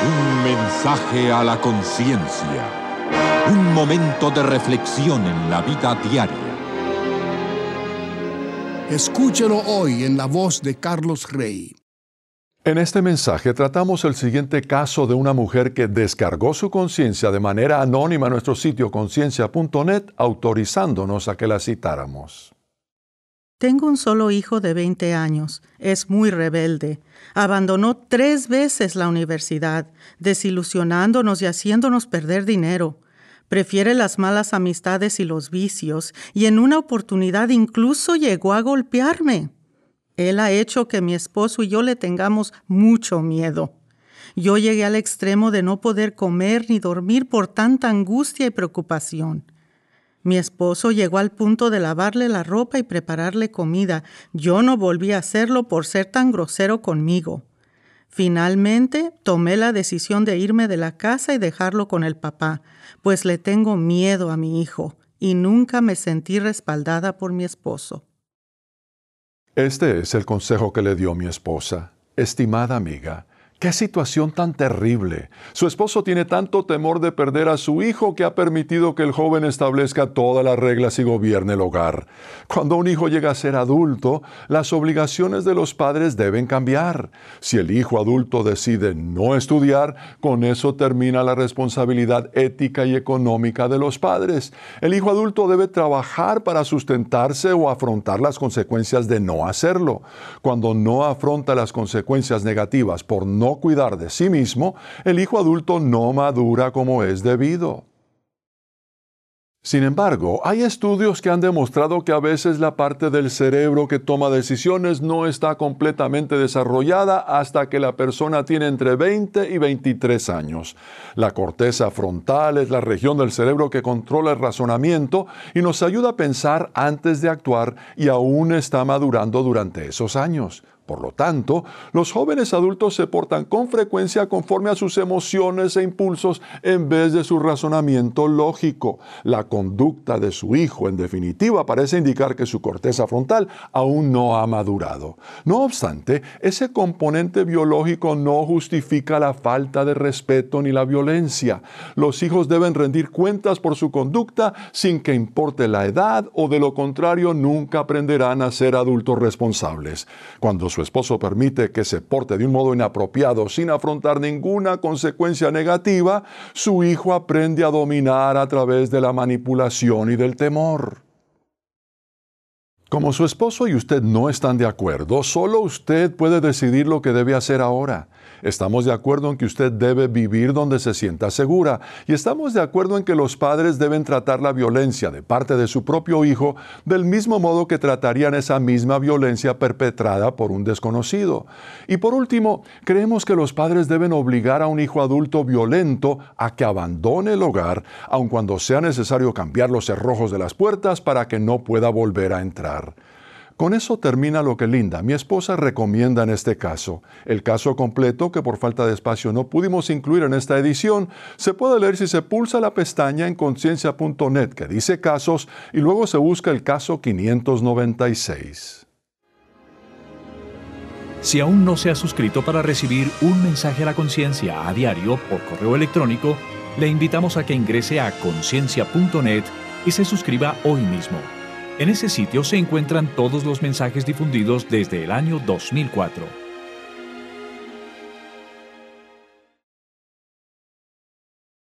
Un mensaje a la conciencia. Un momento de reflexión en la vida diaria. Escúchelo hoy en la voz de Carlos Rey. En este mensaje tratamos el siguiente caso de una mujer que descargó su conciencia de manera anónima a nuestro sitio conciencia.net, autorizándonos a que la citáramos. Tengo un solo hijo de 20 años. Es muy rebelde. Abandonó 3 veces la universidad, desilusionándonos y haciéndonos perder dinero. Prefiere las malas amistades y los vicios, y en una oportunidad incluso llegó a golpearme. Él ha hecho que mi esposo y yo le tengamos mucho miedo. Yo llegué al extremo de no poder comer ni dormir por tanta angustia y preocupación. Mi esposo llegó al punto de lavarle la ropa y prepararle comida. Yo no volví a hacerlo por ser tan grosero conmigo. Finalmente, tomé la decisión de irme de la casa y dejarlo con el papá, pues le tengo miedo a mi hijo y nunca me sentí respaldada por mi esposo. Este es el consejo que le dio mi esposa. Estimada amiga, ¡qué situación tan terrible! Su esposo tiene tanto temor de perder a su hijo que ha permitido que el joven establezca todas las reglas y gobierne el hogar. Cuando un hijo llega a ser adulto, las obligaciones de los padres deben cambiar. Si el hijo adulto decide no estudiar, con eso termina la responsabilidad ética y económica de los padres. El hijo adulto debe trabajar para sustentarse o afrontar las consecuencias de no hacerlo. Cuando no afronta las consecuencias negativas por no cuidar de sí mismo, el hijo adulto no madura como es debido. Sin embargo, hay estudios que han demostrado que a veces la parte del cerebro que toma decisiones no está completamente desarrollada hasta que la persona tiene entre 20 y 23 años. La corteza frontal es la región del cerebro que controla el razonamiento y nos ayuda a pensar antes de actuar, y aún está madurando durante esos años. Por lo tanto, los jóvenes adultos se portan con frecuencia conforme a sus emociones e impulsos en vez de su razonamiento lógico. La conducta de su hijo, en definitiva, parece indicar que su corteza frontal aún no ha madurado. No obstante, ese componente biológico no justifica la falta de respeto ni la violencia. Los hijos deben rendir cuentas por su conducta sin que importe la edad, o de lo contrario nunca aprenderán a ser adultos responsables. Cuando su esposo permite que se porte de un modo inapropiado sin afrontar ninguna consecuencia negativa, su hijo aprende a dominar a través de la manipulación y del temor. Como su esposo y usted no están de acuerdo, solo usted puede decidir lo que debe hacer ahora. Estamos de acuerdo en que usted debe vivir donde se sienta segura, y estamos de acuerdo en que los padres deben tratar la violencia de parte de su propio hijo del mismo modo que tratarían esa misma violencia perpetrada por un desconocido. Y por último, creemos que los padres deben obligar a un hijo adulto violento a que abandone el hogar, aun cuando sea necesario cambiar los cerrojos de las puertas para que no pueda volver a entrar. Con eso termina lo que Linda, mi esposa, recomienda en este caso. El caso completo, que por falta de espacio no pudimos incluir en esta edición, se puede leer si se pulsa la pestaña en conciencia.net que dice casos y luego se busca el caso 596. Si aún no se ha suscrito para recibir un mensaje a la conciencia a diario por correo electrónico, le invitamos a que ingrese a conciencia.net y se suscriba hoy mismo. En ese sitio se encuentran todos los mensajes difundidos desde el año 2004.